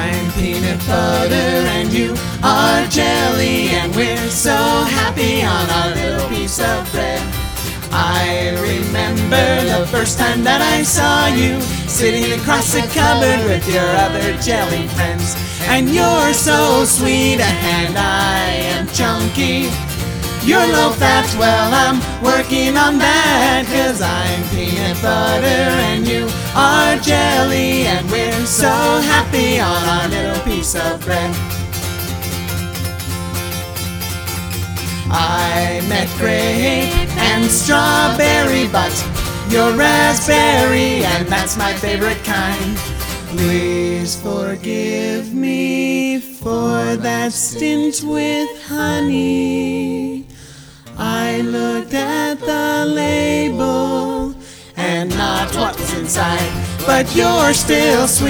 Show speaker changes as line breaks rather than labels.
I'm peanut butter and you are jelly, and we're so happy on our little piece of bread. I remember the first time that I saw you sitting across the cupboard with your other jelly friends. And you're so sweet and I am chunky. You're low fat, well I'm working on that, 'cause I'm peanut butter and you are jelly, and we're so happy on our little piece of bread. I met grape and strawberry, but you're raspberry, and that's my favorite kind. Please forgive me for that stint with honey. I looked at the label and not what was inside, but you're still sweet.